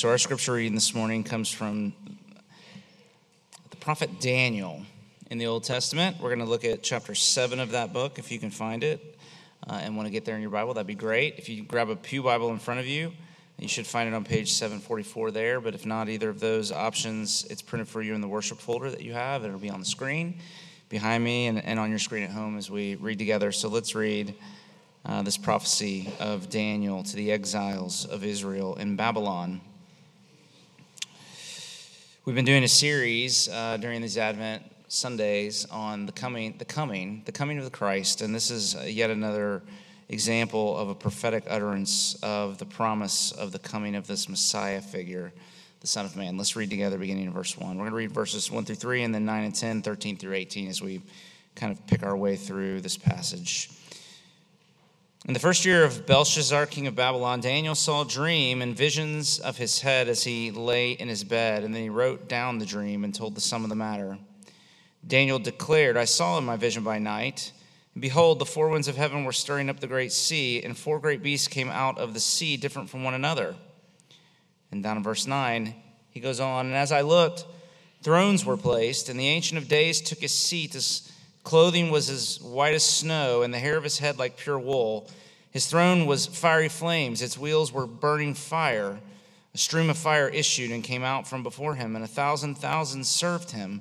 So our scripture reading this morning comes from the prophet Daniel in the Old Testament. We're going to look at chapter 7 of that book, if you can find it, and want to get there in your Bible, that'd be great. If you grab a pew Bible in front of you, you should find it on page 744 there, but if not either of those options, it's printed for you in the worship folder that you have. It'll be on the screen behind me and on your screen at home as we read together. So let's read this prophecy of Daniel to the exiles of Israel in Babylon. We've been doing a series during these Advent Sundays on the coming of the Christ, and this is yet another example of a prophetic utterance of the promise of the coming of this Messiah figure, the Son of Man. Let's read together beginning in verse 1. We're going to read verses 1 through 3, and then 9 and 10, 13 through 18 as we kind of pick our way through this passage. In the first year of Belshazzar, king of Babylon, Daniel saw a dream and visions of his head as he lay in his bed, and then he wrote down the dream and told the sum of the matter. Daniel declared, I saw in my vision by night, and behold, the four winds of heaven were stirring up the great sea, and four great beasts came out of the sea, different from one another. And down in verse 9, he goes on, and as I looked, thrones were placed, and the Ancient of Days took his seat. His clothing was as white as snow, and the hair of his head like pure wool. His throne was fiery flames. Its wheels were burning fire. A stream of fire issued and came out from before him, and 1,000,000 served him.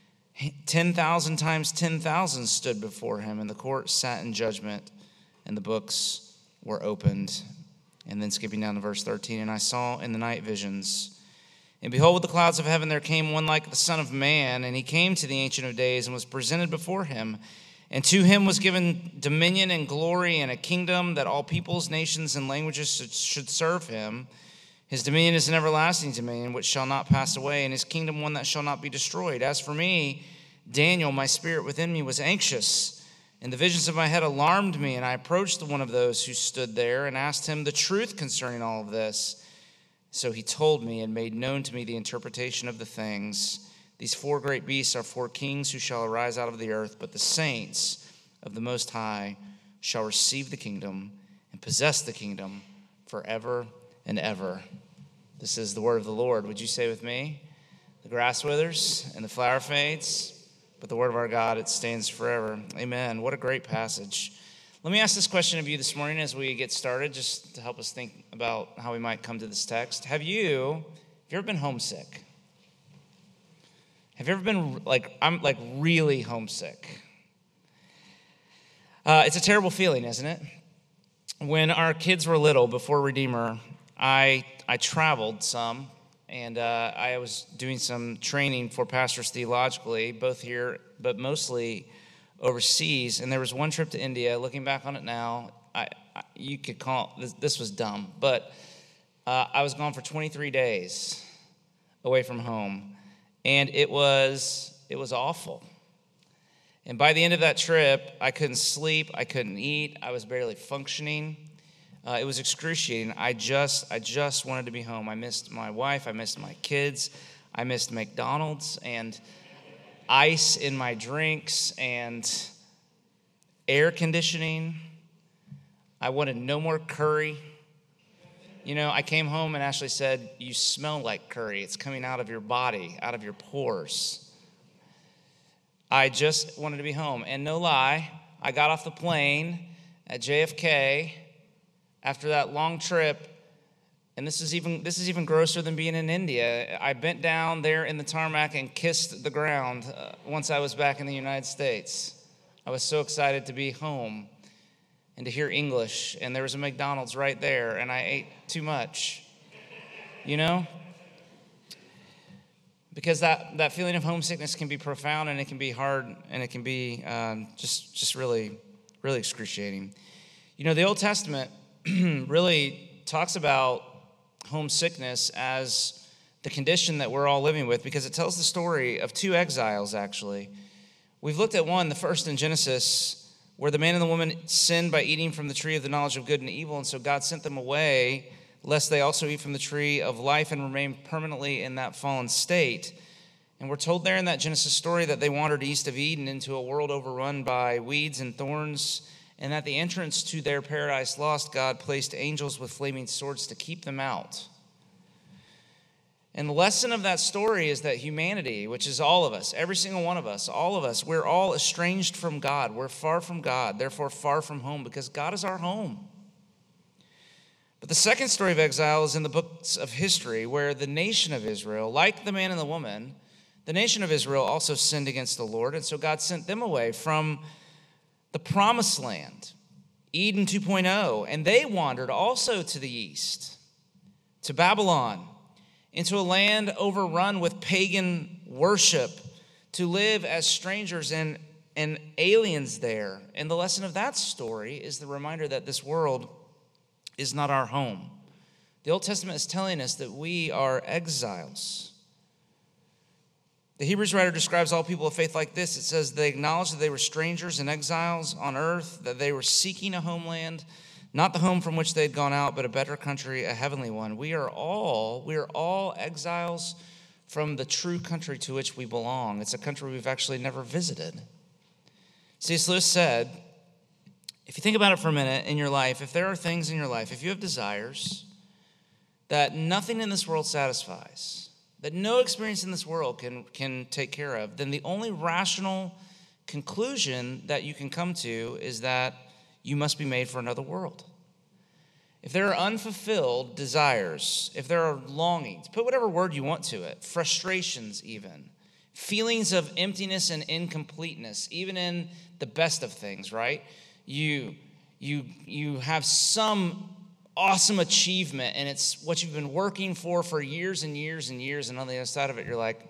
10,000 times 10,000 stood before him, and the court sat in judgment, and the books were opened. And then skipping down to verse 13, and I saw in the night visions, and behold, with the clouds of heaven there came one like the Son of Man, and he came to the Ancient of Days and was presented before him. And to him was given dominion and glory and a kingdom that all peoples, nations, and languages should serve him. His dominion is an everlasting dominion which shall not pass away, and his kingdom one that shall not be destroyed. As for me, Daniel, my spirit within me was anxious, and the visions of my head alarmed me, and I approached one of those who stood there and asked him the truth concerning all of this. So he told me and made known to me the interpretation of the things. These four great beasts are four kings who shall arise out of the earth, but the saints of the Most High shall receive the kingdom and possess the kingdom forever and ever. This is the word of the Lord. Would you say with me? The grass withers and the flower fades, but the word of our God, it stands forever. Amen. What a great passage. Let me ask this question of you this morning as we get started, just to help us think about how we might come to this text. Have you ever been homesick? Have you ever been I'm really homesick? It's a terrible feeling, isn't it? When our kids were little, before Redeemer, I traveled some, and I was doing some training for pastors theologically, both here, but mostly overseas. And there was one trip to India. Looking back on it now, you could call this was dumb, but I was gone for 23 days away from home, and it was awful. And by the end of that trip, I couldn't sleep, I couldn't eat, I was barely functioning. It was excruciating. I just wanted to be home. I missed my wife, I missed my kids, I missed McDonald's and ice in my drinks and air conditioning. I wanted no more curry. You know, I came home and Ashley said, you smell like curry. It's coming out of your body, out of your pores. I just wanted to be home. And no lie, I got off the plane at JFK after that long trip, and this is even grosser than being in India. I bent down there in the tarmac and kissed the ground once I was back in the United States. I was so excited to be home and to hear English, and there was a McDonald's right there, and I ate too much, you know? Because that feeling of homesickness can be profound, and it can be hard, and it can be just really, really excruciating. You know, the Old Testament really talks about homesickness as the condition that we're all living with, because it tells the story of two exiles, actually. We've looked at one, the first in Genesis, where the man and the woman sinned by eating from the tree of the knowledge of good and evil, and so God sent them away, lest they also eat from the tree of life and remain permanently in that fallen state. And we're told there in that Genesis story that they wandered east of Eden into a world overrun by weeds and thorns, and at the entrance to their paradise lost, God placed angels with flaming swords to keep them out. And the lesson of that story is that humanity, which is all of us, every single one of us, all of us, we're all estranged from God. We're far from God, therefore far from home, because God is our home. But the second story of exile is in the books of history, where the nation of Israel, like the man and the woman, the nation of Israel also sinned against the Lord, and so God sent them away from the promised land, Eden 2.0, and they wandered also to the east, to Babylon, into a land overrun with pagan worship, to live as strangers and aliens there. And the lesson of that story is the reminder that this world is not our home. The Old Testament is telling us that we are exiles. The Hebrews writer describes all people of faith like this. It says they acknowledged that they were strangers and exiles on earth, that they were seeking a homeland, not the home from which they had gone out, but a better country, a heavenly one. We are all exiles from the true country to which we belong. It's a country we've actually never visited. C.S. Lewis said, if you think about it for a minute in your life, if there are things in your life, if you have desires that nothing in this world satisfies, that no experience in this world can take care of, then the only rational conclusion that you can come to is that you must be made for another world. If there are unfulfilled desires, if there are longings, put whatever word you want to it, frustrations even, feelings of emptiness and incompleteness, even in the best of things, right? You have some awesome achievement, and it's what you've been working for years and years and years, and on the other side of it, you're like,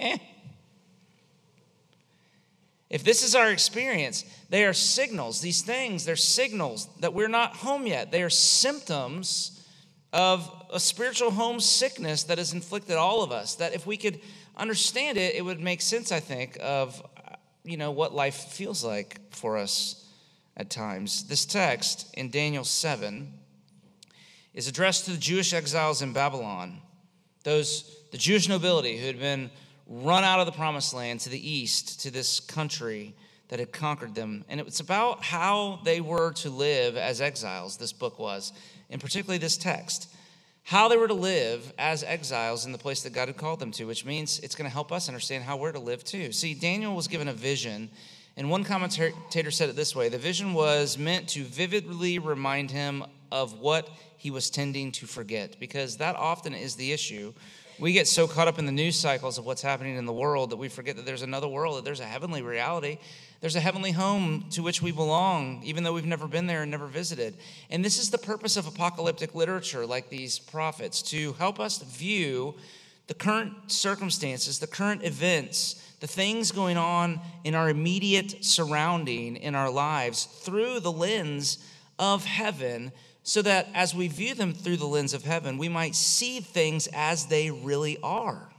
If this is our experience, they are signals. These things, they're signals that we're not home yet. They are symptoms of a spiritual homesickness that has inflicted all of us, that if we could understand it, it would make sense, I think, of what life feels like for us at times. This text in Daniel 7 is addressed to the Jewish exiles in Babylon, the Jewish nobility who had been run out of the promised land to the east, to this country that had conquered them. And it's about how they were to live as exiles, this book was, and particularly this text. How they were to live as exiles in the place that God had called them to, which means it's going to help us understand how we're to live too. See, Daniel was given a vision, and one commentator said it this way: the vision was meant to vividly remind him of what he was tending to forget, because that often is the issue. We get so caught up in the news cycles of what's happening in the world that we forget that there's another world, that there's a heavenly reality. There's a heavenly home to which we belong, even though we've never been there and never visited. And this is the purpose of apocalyptic literature like these prophets, to help us view the current circumstances, the current events, the things going on in our immediate surrounding in our lives through the lens of heaven, so that as we view them through the lens of heaven, we might see things as they really are.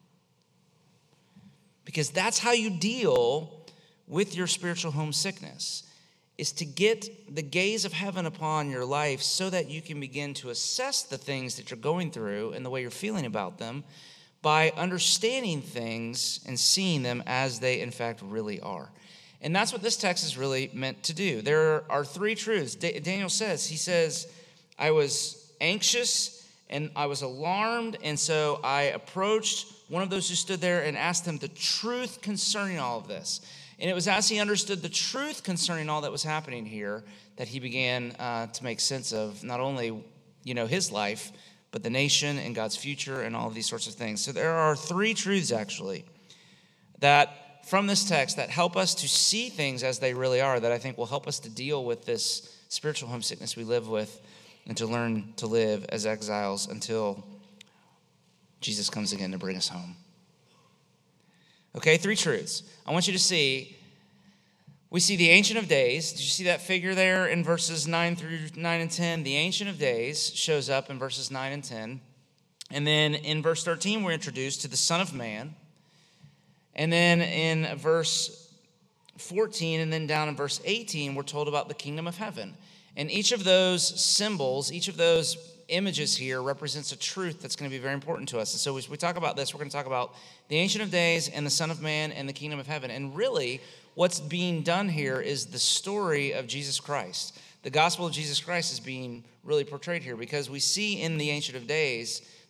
Because that's how you deal with your spiritual homesickness, is to get the gaze of heaven upon your life so that you can begin to assess the things that you're going through and the way you're feeling about them by understanding things and seeing them as they in fact really are. And that's what this text is really meant to do. There are three truths. Daniel says, I was anxious and I was alarmed, and so I approached one of those who stood there and asked him the truth concerning all of this. And it was as he understood the truth concerning all that was happening here that he began to make sense of not only his life, but the nation and God's future and all of these sorts of things. So there are three truths actually that from this text that help us to see things as they really are, that I think will help us to deal with this spiritual homesickness we live with and to learn to live as exiles until Jesus comes again to bring us home. Okay, three truths. I want you to see, we see the Ancient of Days. Did you see that figure there in verses 9 and 10? The Ancient of Days shows up in verses 9 and 10. And then in verse 13, we're introduced to the Son of Man. And then in verse 14 and then down in verse 18, we're told about the kingdom of heaven. And each of those symbols, each of those images here represents a truth that's going to be very important to us. And so as we talk about this, we're going to talk about the Ancient of Days and the Son of Man and the kingdom of heaven. And really, what's being done here is the story of Jesus Christ. The gospel of Jesus Christ is being really portrayed here, because we see in the Ancient of Days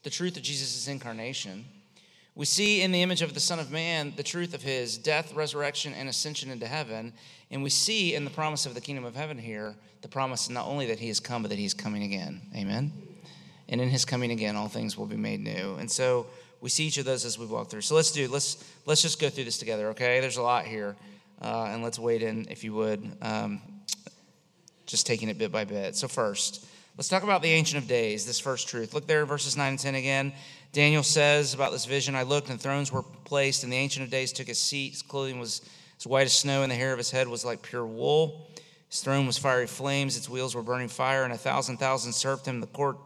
the truth of Jesus' incarnation. We see in the image of the Son of Man the truth of his death, resurrection, and ascension into heaven. And we see in the promise of the kingdom of heaven here, the promise not only that he has come, but that he is coming again. Amen? And in his coming again, all things will be made new. And so we see each of those as we walk through. So let's just go through this together, okay? There's a lot here. And let's wade in, if you would, just taking it bit by bit. So first, let's talk about the Ancient of Days, this first truth. Look there, verses 9 and 10 again. Daniel says about this vision, I looked, and thrones were placed, and the Ancient of Days took his seat. His clothing was as white as snow, and the hair of his head was like pure wool. His throne was fiery flames, its wheels were burning fire, and 1,000,000 served him. The court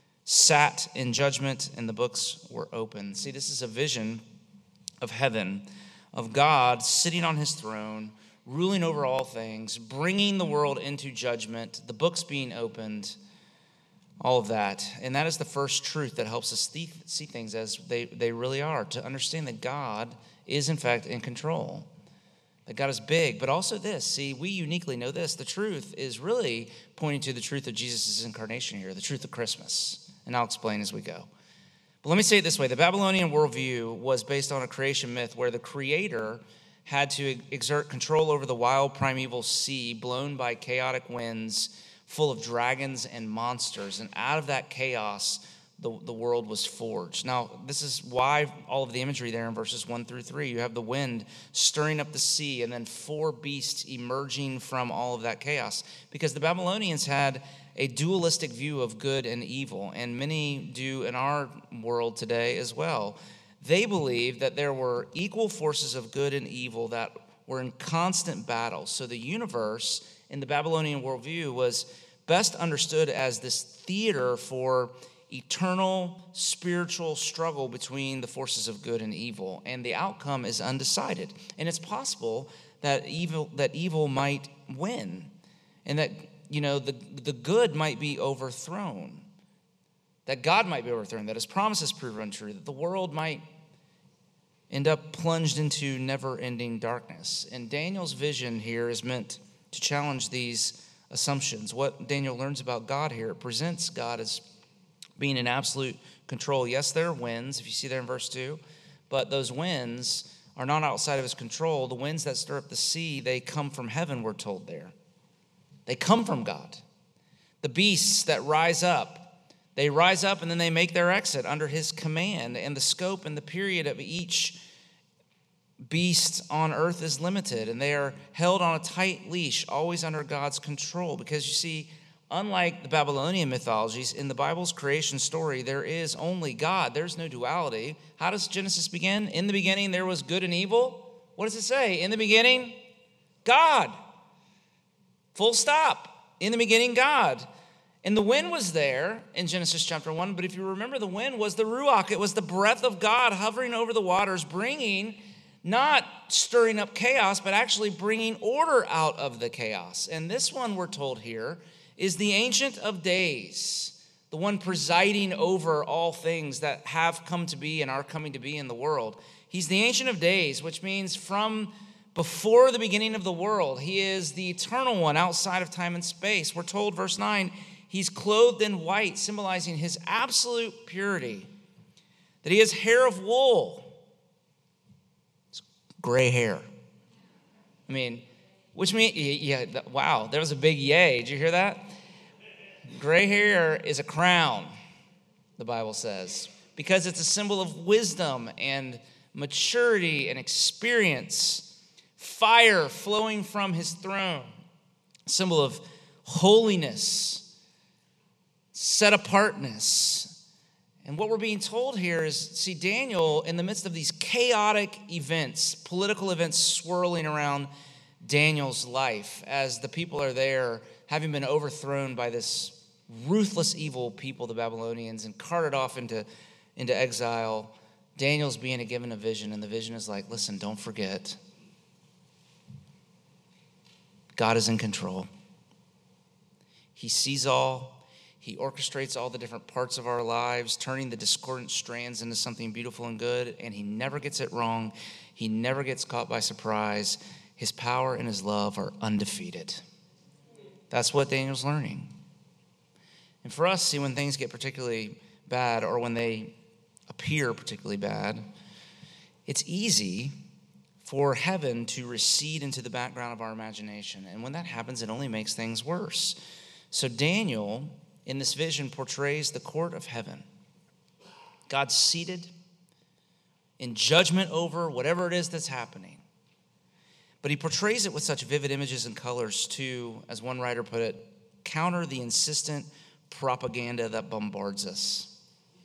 sat in judgment, and the books were open. See, this is a vision of heaven, of God sitting on his throne, ruling over all things, bringing the world into judgment, the books being opened, all of that. And that is the first truth that helps us see things as they really are, to understand that God is, in fact, in control, that God is big. But also this, see, we uniquely know this. The truth is really pointing to the truth of Jesus' incarnation here, the truth of Christmas. And I'll explain as we go. But let me say it this way. The Babylonian worldview was based on a creation myth where the creator had to exert control over the wild primeval sea blown by chaotic winds full of dragons and monsters. And out of that chaos, the world was forged. Now, this is why all of the imagery there in verses 1 through 3. You have the wind stirring up the sea and then 4 beasts emerging from all of that chaos. Because the Babylonians had a dualistic view of good and evil, and many do in our world today as well. They believed that there were equal forces of good and evil that were in constant battle. So the universe in the Babylonian worldview was best understood as this theater for eternal spiritual struggle between the forces of good and evil, and the outcome is undecided. And it's possible that evil might win, and that the good might be overthrown, that God might be overthrown, that his promises prove untrue, that the world might end up plunged into never-ending darkness. And Daniel's vision here is meant to challenge these assumptions. What Daniel learns about God here, it presents God as being in absolute control. Yes, there are winds, if you see there in verse 2, but those winds are not outside of his control. The winds that stir up the sea, they come from heaven, we're told there. They come from God. The beasts that rise up, they rise up and then they make their exit under his command, and the scope and the period of each beast on earth is limited, and they are held on a tight leash, always under God's control. Because you see, unlike the Babylonian mythologies, in the Bible's creation story, there is only God. There's no duality. How does Genesis begin? In the beginning, there was good and evil. What does it say? In the beginning, God. Full stop. In the beginning, God. And the wind was there in Genesis chapter 1, but if you remember, the wind was the Ruach. It was the breath of God hovering over the waters, bringing, not stirring up chaos, but actually bringing order out of the chaos. And this one, we're told here, is the Ancient of Days, the one presiding over all things that have come to be and are coming to be in the world. He's the Ancient of Days, which means from before the beginning of the world. He is the eternal one outside of time and space. We're told, verse 9, he's clothed in white, symbolizing his absolute purity, that he has hair of wool. It's gray hair. I mean, which means, yeah, wow, there was a big yay. Did you hear that? Gray hair is a crown, the Bible says, because it's a symbol of wisdom and maturity and experience. Fire flowing from his throne, symbol of holiness, set apartness. And what we're being told here is, see, Daniel, in the midst of these chaotic events, political events swirling around Daniel's life, as the people are there, having been overthrown by this ruthless, evil people, the Babylonians, and carted off into exile, Daniel's being given a vision, and the vision is like, listen, don't forget, God is in control. He sees all. He orchestrates all the different parts of our lives, turning the discordant strands into something beautiful and good, and he never gets it wrong. He never gets caught by surprise. His power and his love are undefeated. That's what Daniel's learning. And for us, see, when things get particularly bad or when they appear particularly bad, it's easy for heaven to recede into the background of our imagination. And when that happens, it only makes things worse. So Daniel, in this vision, portrays the court of heaven. God's seated in judgment over whatever it is that's happening. But he portrays it with such vivid images and colors to, as one writer put it, counter the insistent propaganda that bombards us.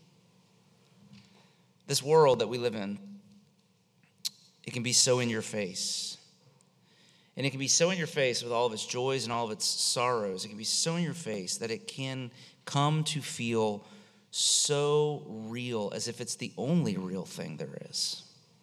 This world that we live in, it can be so in your face. And it can be so in your face with all of its joys and all of its sorrows. It can be so in your face that it can come to feel so real, as if it's the only real thing there is.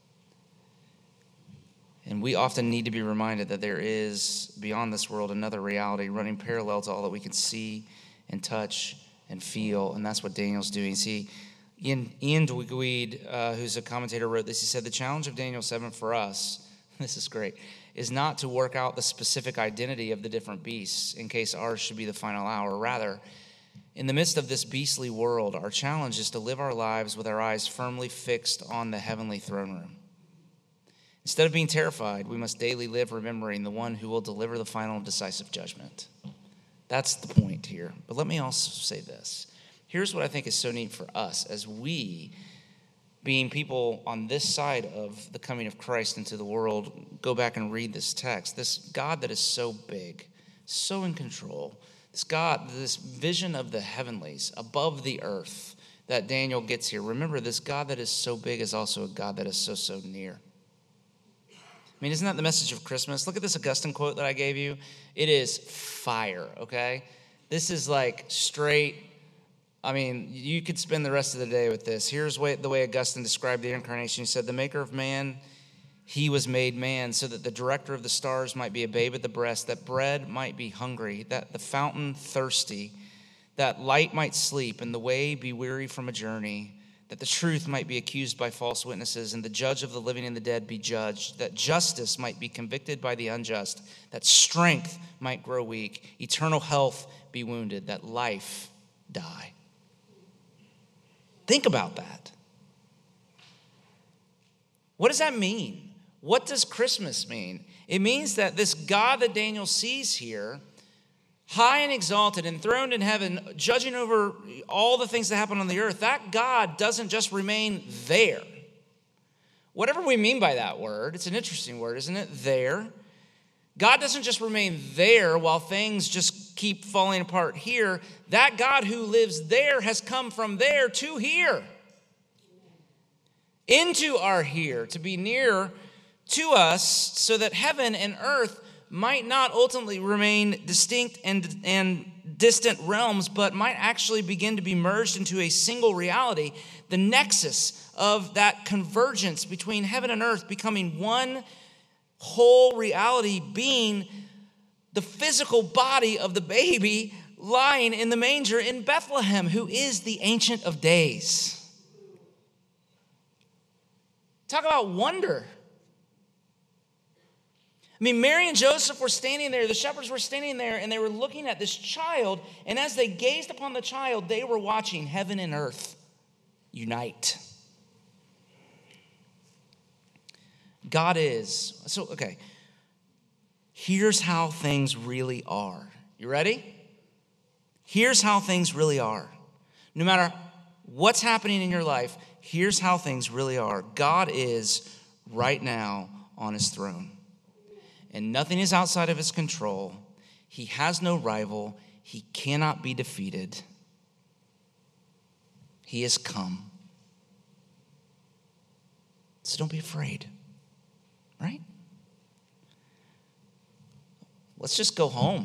And we often need to be reminded that there is, beyond this world, another reality running parallel to all that we can see and touch and feel. And that's what Daniel's doing. See, Ian Dwigweed, who's a commentator, wrote this. He said, the challenge of Daniel 7 for us, this is great, is not to work out the specific identity of the different beasts in case ours should be the final hour. Rather, in the midst of this beastly world, our challenge is to live our lives with our eyes firmly fixed on the heavenly throne room. Instead of being terrified, we must daily live remembering the one who will deliver the final and decisive judgment. That's the point here. But let me also say this. Here's what I think is so neat for us as we, being people on this side of the coming of Christ into the world, go back and read this text. This God that is so big, so in control, this God, this vision of the heavenlies above the earth that Daniel gets here. Remember, this God that is so big is also a God that is so near. I mean, isn't that the message of Christmas? Look at this Augustine quote that I gave you. It is fire, okay? This is like straight. I mean, you could spend the rest of the day with this. Here's the way Augustine described the incarnation. He said, the maker of man, he was made man so that the director of the stars might be a babe at the breast, that bread might be hungry, that the fountain thirsty, that light might sleep, and the way be weary from a journey, that the truth might be accused by false witnesses, and the judge of the living and the dead be judged, that justice might be convicted by the unjust, that strength might grow weak, eternal health be wounded, that life die. Think about that. What does that mean? What does Christmas mean? It means that this God that Daniel sees here, high and exalted, enthroned in heaven, judging over all the things that happen on the earth, that God doesn't just remain there. Whatever we mean by that word, it's an interesting word, isn't it? There. God doesn't just remain there while things just keep falling apart here. That God who lives there has come from there to here, into our here, to be near to us so that heaven and earth might not ultimately remain distinct and distant realms, but might actually begin to be merged into a single reality, the nexus of that convergence between heaven and earth becoming one whole reality, being the physical body of the baby lying in the manger in Bethlehem, who is the Ancient of Days. Talk about wonder. I mean, Mary and Joseph were standing there, the shepherds were standing there, and they were looking at this child, and as they gazed upon the child, they were watching heaven and earth unite. God is, okay, here's how things really are. You ready? Here's how things really are. No matter what's happening in your life, here's how things really are. God is right now on his throne, and nothing is outside of his control. He has no rival. He cannot be defeated. He has come. So don't be afraid. Right? Let's just go home.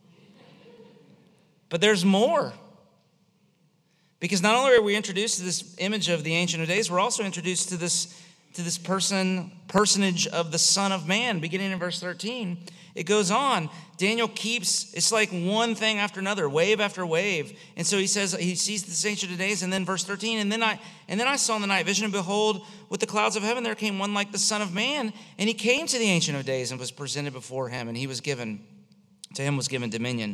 But there's more. Because not only are we introduced to this image of the Ancient of Days, we're also introduced to this personage of the Son of Man. Beginning in verse 13, it goes on. Daniel keeps, it's like one thing after another, wave after wave. And so he says, he sees this Ancient of Days, and then verse 13, and then I saw in the night vision, and behold, with the clouds of heaven there came one like the Son of Man, and he came to the Ancient of Days and was presented before him, and to him was given dominion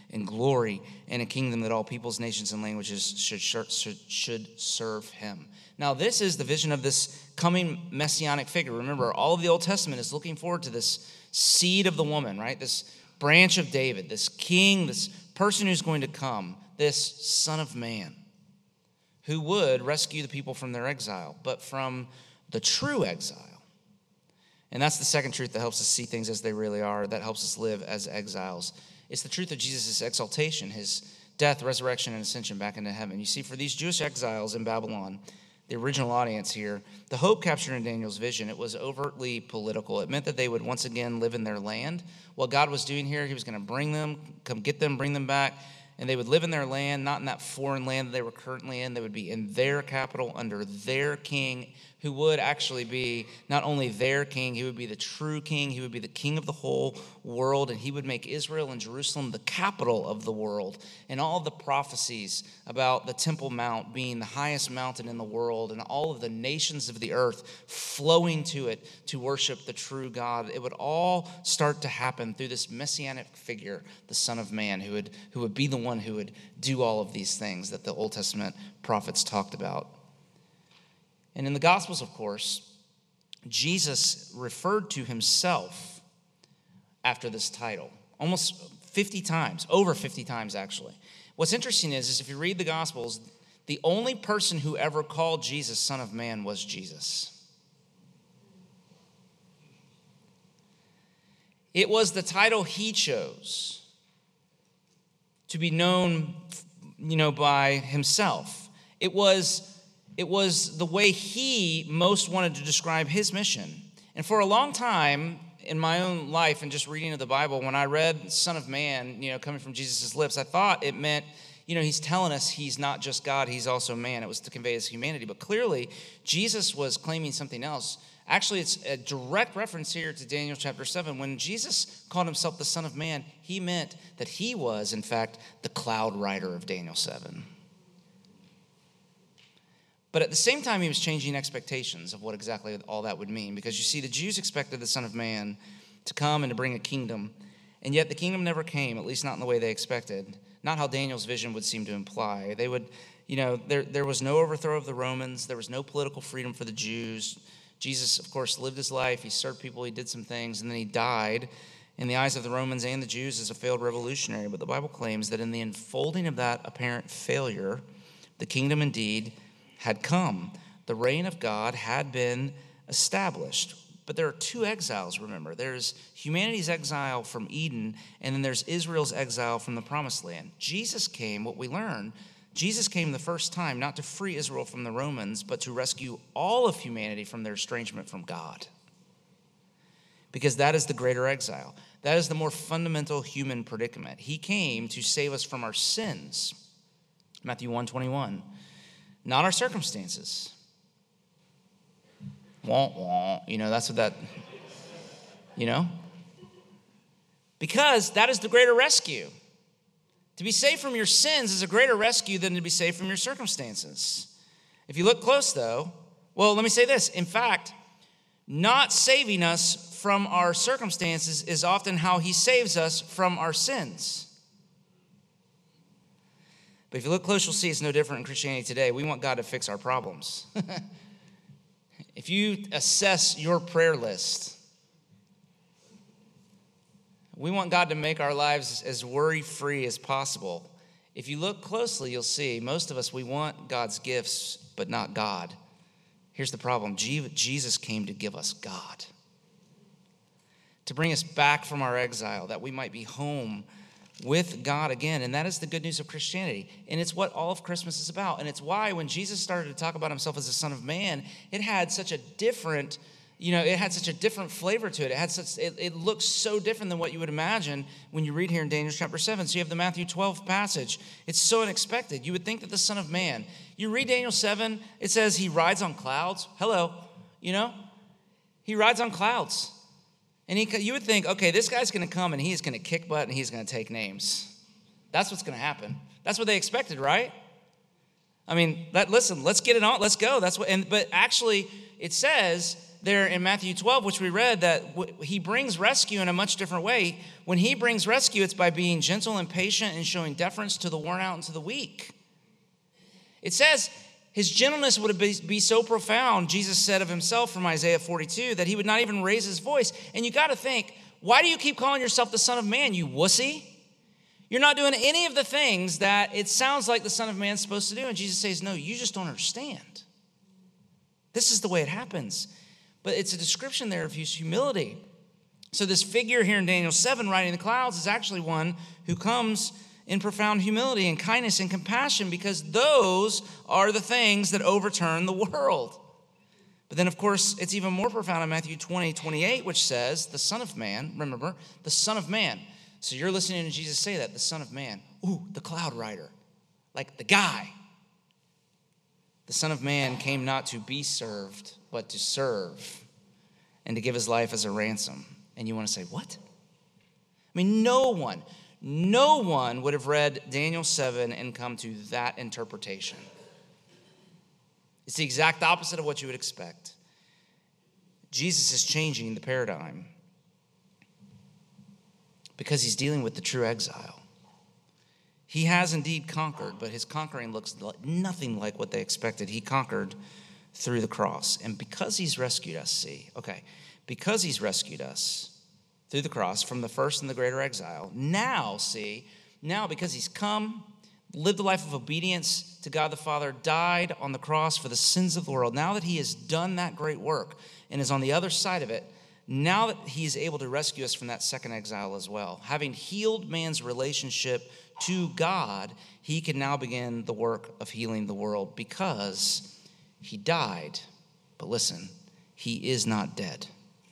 and glory, and a kingdom that all peoples, nations, and languages should serve him. Now, this is the vision of this coming messianic figure. Remember, all of the Old Testament is looking forward to this seed of the woman, right? This branch of David, this king, this person who's going to come, this Son of Man, who would rescue the people from their exile, but from the true exile. And that's the second truth that helps us see things as they really are, that helps us live as exiles. It's the truth of Jesus' exaltation, his death, resurrection, and ascension back into heaven. You see, for these Jewish exiles in Babylon, the original audience here, the hope captured in Daniel's vision, it was overtly political. It meant that they would once again live in their land. What God was doing here, he was going to bring them, come get them, bring them back, and they would live in their land, not in that foreign land that they were currently in. They would be in their capital under their king, who would actually be not only their king, he would be the true king. He would be the king of the whole world, and he would make Israel and Jerusalem the capital of the world. And all the prophecies about the Temple Mount being the highest mountain in the world and all of the nations of the earth flowing to it to worship the true God, it would all start to happen through this messianic figure, the Son of Man, who would be the one who would do all of these things that the Old Testament prophets talked about. And in the Gospels, of course, Jesus referred to himself after this title almost 50 times, over 50 times actually. What's interesting is if you read the Gospels, the only person who ever called Jesus Son of Man was Jesus. It was the title he chose to be known, by himself. It was the way he most wanted to describe his mission. And for a long time in my own life and just reading of the Bible, when I read Son of Man, coming from Jesus' lips, I thought it meant, he's telling us he's not just God, he's also man. It was to convey his humanity. But clearly, Jesus was claiming something else. Actually, it's a direct reference here to Daniel chapter 7. When Jesus called himself the Son of Man, he meant that he was, in fact, the cloud rider of Daniel 7. But at the same time, he was changing expectations of what exactly all that would mean. Because you see, the Jews expected the Son of Man to come and to bring a kingdom. And yet the kingdom never came, at least not in the way they expected. Not how Daniel's vision would seem to imply. They would, there was no overthrow of the Romans. There was no political freedom for the Jews. Jesus, of course, lived his life. He served people. He did some things. And then he died in the eyes of the Romans and the Jews as a failed revolutionary. But the Bible claims that in the unfolding of that apparent failure, the kingdom indeed had come. The reign of God had been established. But there are two exiles, remember. There's humanity's exile from Eden, and then there's Israel's exile from the Promised Land. Jesus came, what we learn, Jesus came the first time not to free Israel from the Romans, but to rescue all of humanity from their estrangement from God. Because that is the greater exile. That is the more fundamental human predicament. He came to save us from our sins. Matthew 1:21. Not our circumstances. Wah, wah. That's what that, Because that is the greater rescue. To be saved from your sins is a greater rescue than to be saved from your circumstances. If you look close, though, let me say this. In fact, not saving us from our circumstances is often how he saves us from our sins. But if you look close, you'll see it's no different in Christianity today. We want God to fix our problems. If you assess your prayer list, we want God to make our lives as worry-free as possible. If you look closely, you'll see most of us, we want God's gifts, but not God. Here's the problem. Jesus came to give us God, to bring us back from our exile, that we might be home with God again. And that is the good news of Christianity. And it's what all of Christmas is about. And it's why when Jesus started to talk about himself as the Son of Man, it had such a different flavor to it. It looks so different than what you would imagine when you read here in Daniel chapter 7. So you have the Matthew 12 passage. It's so unexpected. You would think that the Son of Man, you read Daniel 7, it says he rides on clouds. Hello, he rides on clouds. And you would think, okay, this guy's going to come and he's going to kick butt and he's going to take names. That's what's going to happen. That's what they expected, right? I mean, listen, let's get it on. Let's go. But actually, it says there in Matthew 12, which we read, that he brings rescue in a much different way. When he brings rescue, it's by being gentle and patient and showing deference to the worn out and to the weak. It says his gentleness would be so profound, Jesus said of himself from Isaiah 42, that he would not even raise his voice. And you got to think, why do you keep calling yourself the Son of Man, you wussy? You're not doing any of the things that it sounds like the Son of Man's supposed to do. And Jesus says, no, you just don't understand. This is the way it happens. But it's a description there of his humility. So this figure here in Daniel 7 riding the clouds is actually one who comes in profound humility and kindness and compassion, because those are the things that overturn the world. But then, of course, it's even more profound in Matthew 20:28, which says, the Son of Man, remember, the Son of Man. So you're listening to Jesus say that, the Son of Man. Ooh, the cloud rider, like the guy. The Son of Man came not to be served, but to serve and to give his life as a ransom. And you want to say, what? I mean, no one would have read Daniel 7 and come to that interpretation. It's the exact opposite of what you would expect. Jesus is changing the paradigm because he's dealing with the true exile. He has indeed conquered, but his conquering looks nothing like what they expected. He conquered through the cross. And because he's rescued us, because he's rescued us through the cross from the first and the greater exile, now because he's come, lived a life of obedience to God the Father, died on the cross for the sins of the world, now that he has done that great work and is on the other side of it, now that he is able to rescue us from that second exile as well, having healed man's relationship to God, he can now begin the work of healing the world because he died. But listen, he is not dead.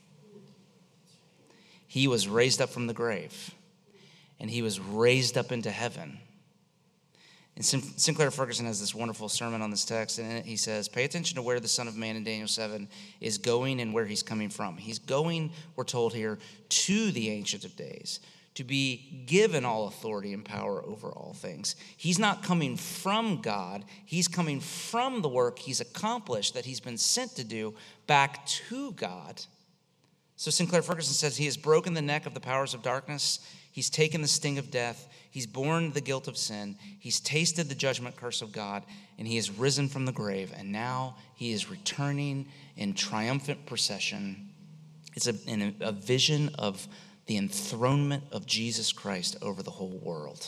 He was raised up from the grave, and he was raised up into heaven. And Sinclair Ferguson has this wonderful sermon on this text, and in it he says, pay attention to where the Son of Man in Daniel 7 is going and where he's coming from. He's going, we're told here, to the Ancient of Days, to be given all authority and power over all things. He's not coming from God. He's coming from the work he's accomplished, that he's been sent to do, back to God. So Sinclair Ferguson says, he has broken the neck of the powers of darkness. He's taken the sting of death. He's borne the guilt of sin. He's tasted the judgment curse of God, and he has risen from the grave. And now he is returning in triumphant procession. It's a vision of the enthronement of Jesus Christ over the whole world.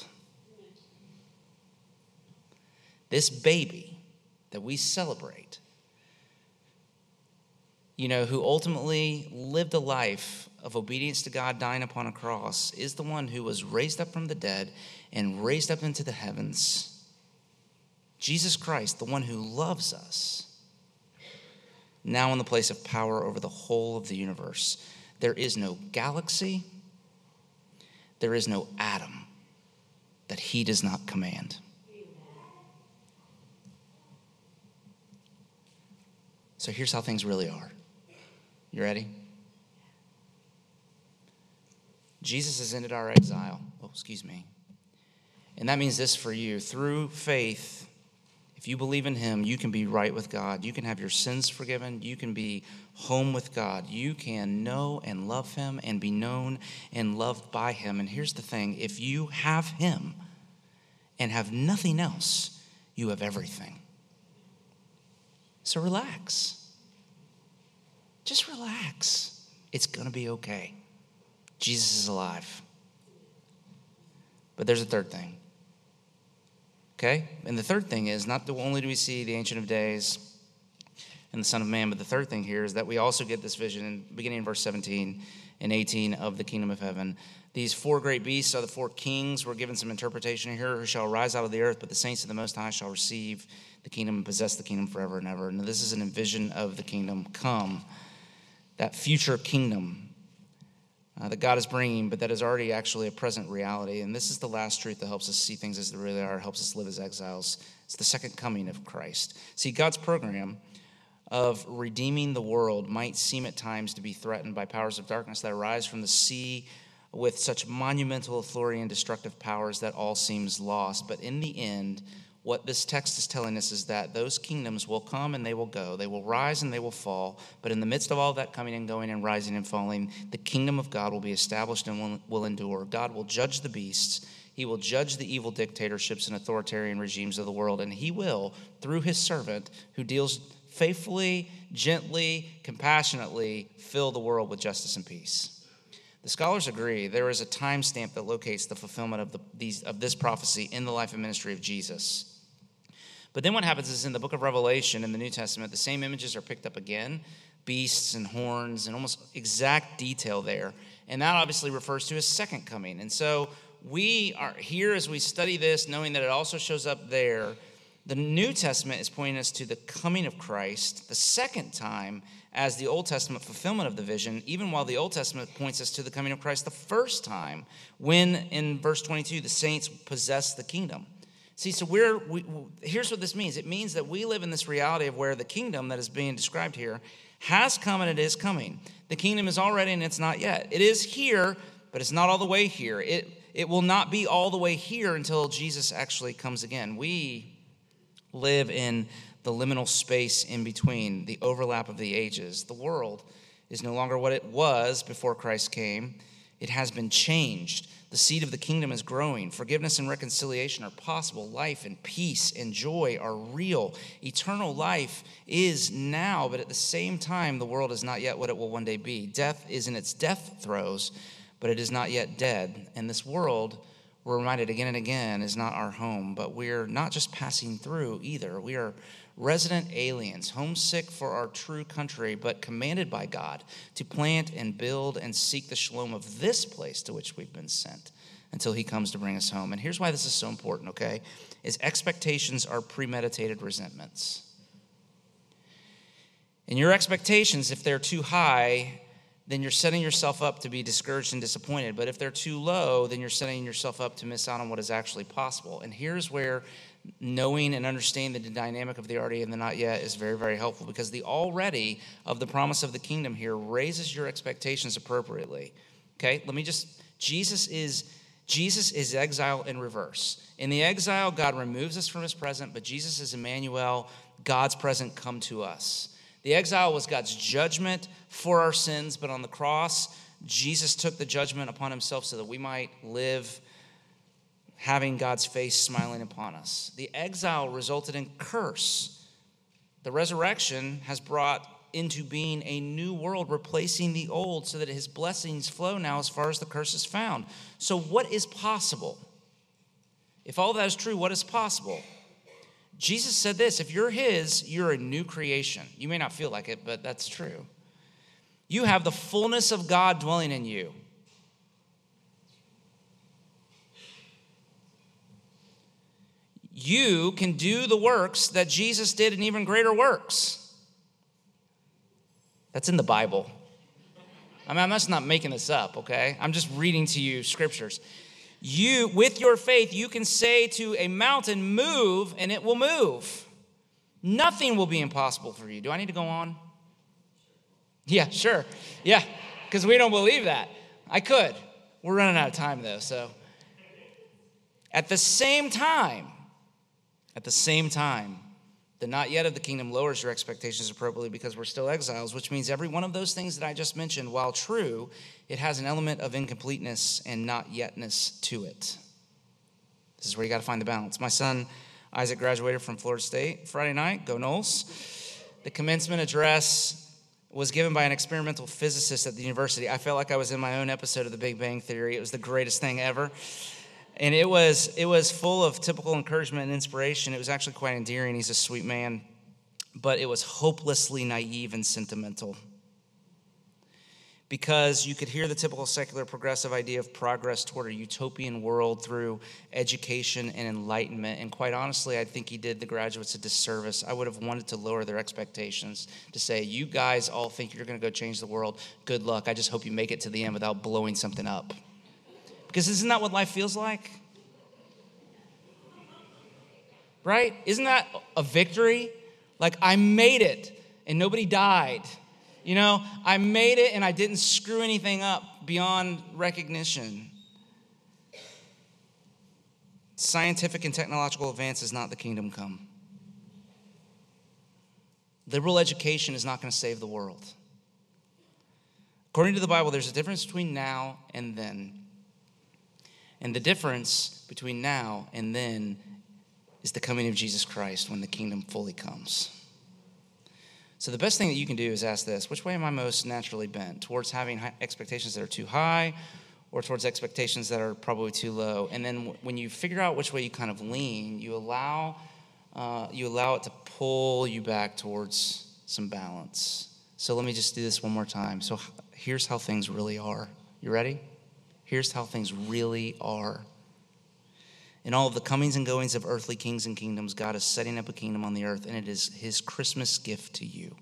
This baby that we celebrate, who ultimately lived a life of obedience to God, dying upon a cross, is the one who was raised up from the dead and raised up into the heavens. Jesus Christ, the one who loves us, now in the place of power over the whole of the universe. There is no galaxy, there is no atom that he does not command. So here's how things really are. You ready? Jesus has ended our exile. And that means this for you. Through faith, if you believe in him, you can be right with God. You can have your sins forgiven. You can be home with God. You can know and love him and be known and loved by him. And here's the thing. If you have him and have nothing else, you have everything. So relax. Just relax. It's going to be okay. Jesus is alive. But there's a third thing. Okay? And the third thing is, not only do we see the Ancient of Days and the Son of Man, but the third thing here is that we also get this vision, beginning in verse 17 and 18 of the kingdom of heaven. These four great beasts are the four kings. We're given some interpretation here, who shall rise out of the earth, but the saints of the Most High shall receive the kingdom and possess the kingdom forever and ever. And this is an vision of the kingdom come, that future kingdom that God is bringing, but that is already actually a present reality. And this is the last truth that helps us see things as they really are, helps us live as exiles. It's the second coming of Christ. See, God's program of redeeming the world might seem at times to be threatened by powers of darkness that arise from the sea with such monumental authority and destructive powers that all seems lost. But in the end, what this text is telling us is that those kingdoms will come and they will go. They will rise and they will fall. But in the midst of all that coming and going and rising and falling, the kingdom of God will be established and will endure. God will judge the beasts. He will judge the evil dictatorships and authoritarian regimes of the world. And he will, through his servant, who deals faithfully, gently, compassionately, fill the world with justice and peace. The scholars agree there is a timestamp that locates the fulfillment of this prophecy in the life and ministry of Jesus. But then what happens is in the book of Revelation in the New Testament, the same images are picked up again, beasts and horns and almost exact detail there. And that obviously refers to his second coming. And so we are here as we study this, knowing that it also shows up there. The New Testament is pointing us to the coming of Christ the second time as the Old Testament fulfillment of the vision, even while the Old Testament points us to the coming of Christ the first time when, in verse 22, the saints possess the kingdom. See, so here's what this means. It means that we live in this reality of where the kingdom that is being described here has come and it is coming. The kingdom is already and it's not yet. It is here, but it's not all the way here. It will not be all the way here until Jesus actually comes again. We live in the liminal space in between, the overlap of the ages. The world is no longer what it was before Christ came. It has been changed. The seed of the kingdom is growing. Forgiveness and reconciliation are possible. Life and peace and joy are real. Eternal life is now, but at the same time, the world is not yet what it will one day be. Death is in its death throes, but it is not yet dead. And this world, we're reminded again and again, is not our home, but we're not just passing through either. We are resident aliens, homesick for our true country, but commanded by God to plant and build and seek the shalom of this place to which we've been sent until he comes to bring us home. And here's why this is so important, okay? Is expectations are premeditated resentments. And your expectations, if they're too high, then you're setting yourself up to be discouraged and disappointed. But if they're too low, then you're setting yourself up to miss out on what is actually possible. And here's where knowing and understanding the dynamic of the already and the not yet is very, very helpful, because the already of the promise of the kingdom here raises your expectations appropriately. Okay, Jesus is exile in reverse. In the exile, God removes us from his present, but Jesus is Emmanuel, God's present come to us. The exile was God's judgment for our sins, but on the cross, Jesus took the judgment upon himself so that we might live having God's face smiling upon us. The exile resulted in curse. The resurrection has brought into being a new world, replacing the old, so that his blessings flow now as far as the curse is found. So what is possible? If all that is true, what is possible? Jesus said this: if you're his, you're a new creation. You may not feel like it, but that's true. You have the fullness of God dwelling in you. You can do the works that Jesus did and even greater works. That's in the Bible. I'm just not making this up, okay? I'm just reading to you scriptures. You, with your faith, you can say to a mountain, move, and it will move. Nothing will be impossible for you. Do I need to go on? Yeah, sure. Yeah, because we don't believe that. I could. We're running out of time, though, so. At the same time, the not yet of the kingdom lowers your expectations appropriately because we're still exiles, which means every one of those things that I just mentioned, while true, it has an element of incompleteness and not yetness to it. This is where you got to find the balance. My son Isaac graduated from Florida State Friday night. Go Noles. The commencement address was given by an experimental physicist at the university. I felt like I was in my own episode of The Big Bang Theory. It was the greatest thing ever. And it was full of typical encouragement and inspiration. It was actually quite endearing. He's a sweet man. But it was hopelessly naive and sentimental. Because you could hear the typical secular progressive idea of progress toward a utopian world through education and enlightenment. And quite honestly, I think he did the graduates a disservice. I would have wanted to lower their expectations to say, you guys all think you're going to go change the world. Good luck. I just hope you make it to the end without blowing something up. Because isn't that what life feels like? Right? Isn't that a victory? Like, I made it and nobody died. You know, I made it and I didn't screw anything up beyond recognition. scientific and technological advance is not the kingdom come. Liberal education is not going to save the world. According to the Bible, there's a difference between now and then. And the difference between now and then is the coming of Jesus Christ when the kingdom fully comes. So the best thing that you can do is ask this: which way am I most naturally bent? Towards having expectations that are too high, or towards expectations that are probably too low? And then when you figure out which way you kind of lean, you allow it to pull you back towards some balance. So let me just do this one more time. So here's how things really are. You ready? Here's how things really are. In all of the comings and goings of earthly kings and kingdoms, God is setting up a kingdom on the earth, and it is his Christmas gift to you.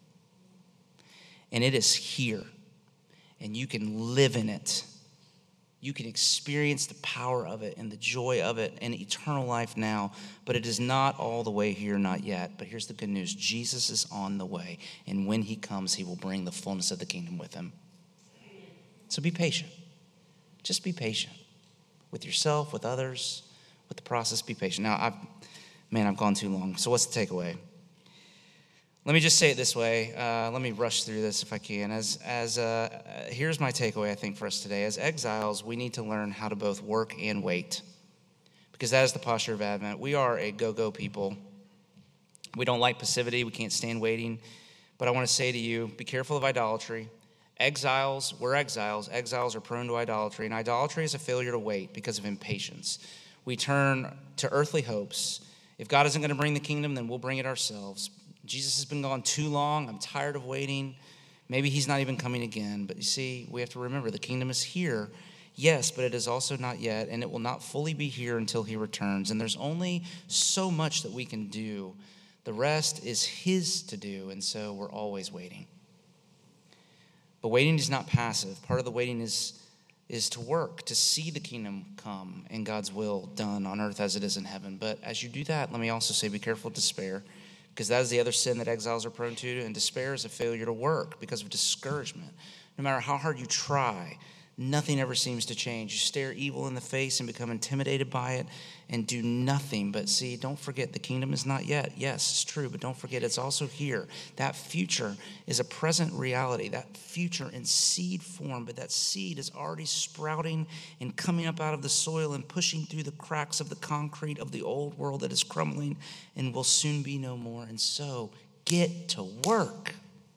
And it is here, and you can live in it. You can experience the power of it and the joy of it and eternal life now, but it is not all the way here, not yet. But here's the good news: Jesus is on the way, and when he comes, he will bring the fullness of the kingdom with him. So be patient. Just be patient with yourself, with others, with the process. Be patient. Now, I've gone too long. So what's the takeaway? Let me just say it this way. Let me rush through this if I can. Here's my takeaway, I think, for us today. As exiles, we need to learn how to both work and wait, because that is the posture of Advent. We are a go-go people. We don't like passivity. We can't stand waiting. But I want to say to you, be careful of idolatry. We're exiles. Exiles are prone to idolatry, and idolatry is a failure to wait because of impatience. We turn to earthly hopes. If God isn't going to bring the kingdom, then we'll bring it ourselves. Jesus has been gone too long. I'm tired of waiting. Maybe he's not even coming again. But you see, we have to remember the kingdom is here, yes, but it is also not yet, and it will not fully be here until he returns. And there's only so much that we can do. The rest is his to do, and so we're always waiting. But waiting is not passive. Part of the waiting is to work, to see the kingdom come and God's will done on earth as it is in heaven. But as you do that, let me also say, be careful of despair, because that is the other sin that exiles are prone to. And despair is a failure to work because of discouragement. No matter how hard you try, nothing ever seems to change. You stare evil in the face and become intimidated by it and do nothing. But see, don't forget, the kingdom is not yet. Yes, it's true, but don't forget, it's also here. That future is a present reality, that future in seed form, but that seed is already sprouting and coming up out of the soil and pushing through the cracks of the concrete of the old world that is crumbling and will soon be no more. And so, get to work.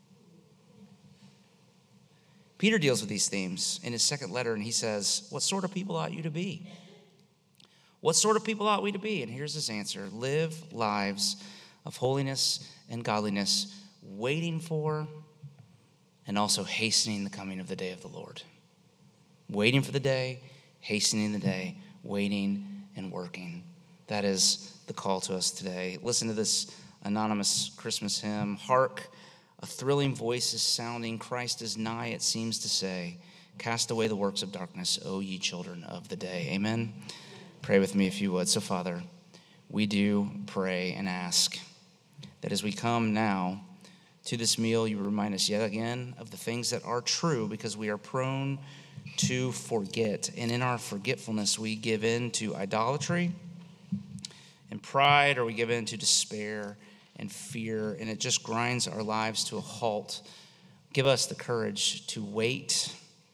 Peter deals with these themes in his second letter, and he says, what sort of people ought you to be? What sort of people ought we to be? And here's his answer: live lives of holiness and godliness, waiting for and also hastening the coming of the day of the Lord. Waiting for the day, hastening the day, waiting and working. That is the call to us today. Listen to this anonymous Christmas hymn. Hark, a thrilling voice is sounding. Christ is nigh, it seems to say. Cast away the works of darkness, O ye children of the day. Amen. Pray with me if you would. So, Father, we do pray and ask that as we come now to this meal, you remind us yet again of the things that are true, because we are prone to forget. And in our forgetfulness, we give in to idolatry and pride, or we give in to despair and fear, and it just grinds our lives to a halt. Give us the courage to wait,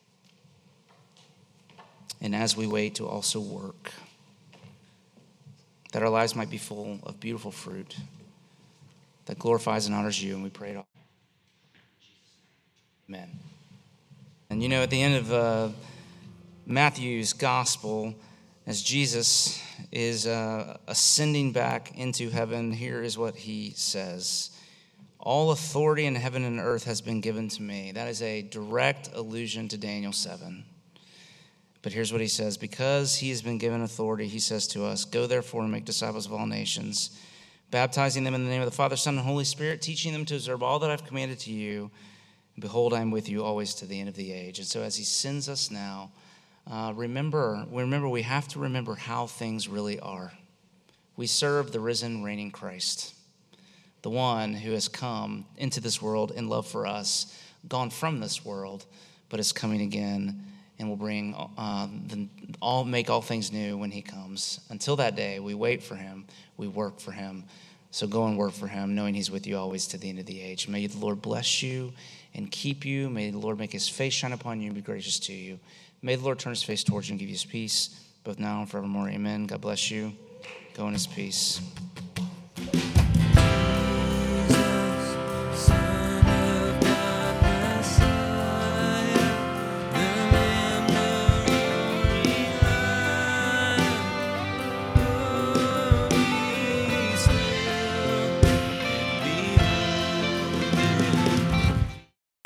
and as we wait, to also work, that our lives might be full of beautiful fruit that glorifies and honors you, and we pray it all. Amen. And you know, at the end of Matthew's gospel, as Jesus is ascending back into heaven, here is what he says: all authority in heaven and earth has been given to me. That is a direct allusion to Daniel 7. But here's what he says: because he has been given authority, he says to us, go therefore and make disciples of all nations, baptizing them in the name of the Father, Son, and Holy Spirit, teaching them to observe all that I've commanded to you. And behold, I am with you always to the end of the age. And so as he sends us now, remember, we have to remember how things really are. We serve the risen, reigning Christ, the one who has come into this world in love for us, gone from this world, but is coming again and will bring make all things new when he comes. Until that day, we wait for him, we work for him. So go and work for him, knowing he's with you always to the end of the age. May the Lord bless you and keep you. May the Lord make his face shine upon you and be gracious to you. May the Lord turn his face towards you and give you his peace, both now and forevermore. Amen. God bless you. Go in his peace.